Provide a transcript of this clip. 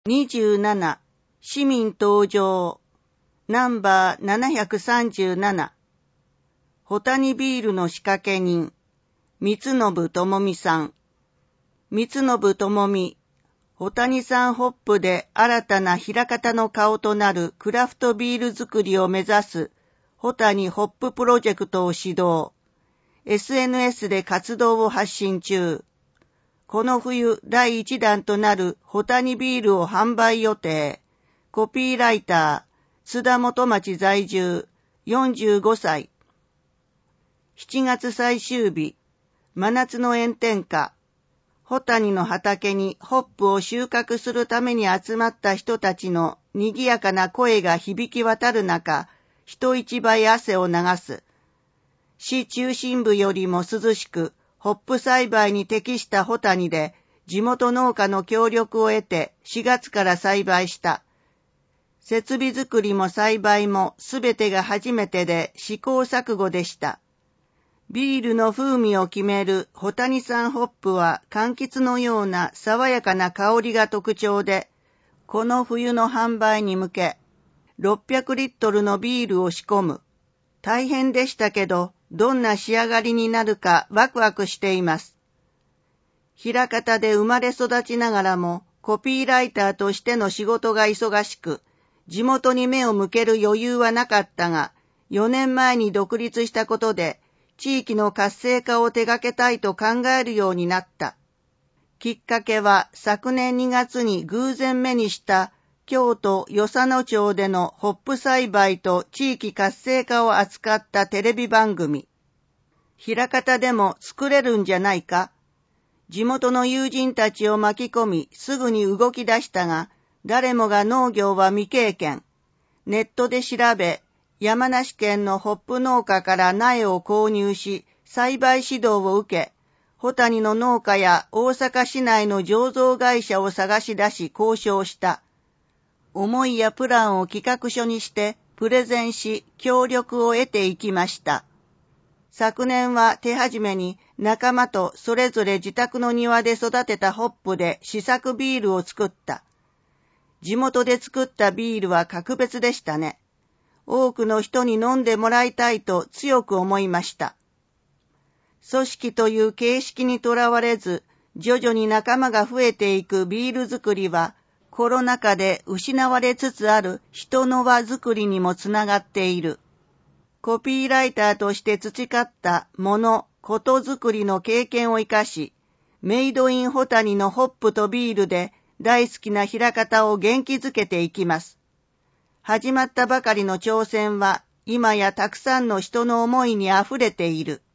27市民登場ナンバー737ホタニビールの仕掛け人三信智美さん。三信智美、ホタニ産ホップで新たな枚方の顔となるクラフトビール作りを目指すホタニホッププロジェクトを指導。SNS で活動を発信中。この冬第1弾となるホタニビールを販売予定。コピーライター、津田元町在住、45歳。7月最終日、真夏の炎天下。ホタニの畑にホップを収穫するために集まった人たちの賑やかな声が響き渡る中、人一倍汗を流す。市中心部よりも涼しく、ホップ栽培に適したホタニで、地元農家の協力を得て4月から栽培した。設備作りも栽培もすべてが初めてで試行錯誤でした。ビールの風味を決めるホタニ産ホップは柑橘のような爽やかな香りが特徴で、この冬の販売に向け、600リットルのビールを仕込む。大変でしたけど、どんな仕上がりになるかワクワクしています。枚方で生まれ育ちながらもコピーライターとしての仕事が忙しく、地元に目を向ける余裕はなかったが、4年前に独立したことで、地域の活性化を手掛けたいと考えるようになった。きっかけは昨年2月に偶然目にした京都与謝野町でのホップ栽培と地域活性化を扱ったテレビ番組。枚方でも作れるんじゃないか。地元の友人たちを巻き込みすぐに動き出したが、誰もが農業は未経験。ネットで調べ、山梨県のホップ農家から苗を購入し、栽培指導を受け、ホタニの農家や大阪市内の醸造会社を探し出し交渉した。思いやプランを企画書にしてプレゼンし協力を得ていきました。昨年は手始めに仲間とそれぞれ自宅の庭で育てたホップで試作ビールを作った。地元で作ったビールは格別でしたね。多くの人に飲んでもらいたいと強く思いました。組織という形式にとらわれず、徐々に仲間が増えていくビール作りは、コロナ禍で失われつつある人の輪作りにもつながっている。コピーライターとして培ったもの、こと作りの経験を生かし、メイドインホタニのホップとビールで大好きな枚方を元気づけていきます。始まったばかりの挑戦は今やたくさんの人の思いにあふれている。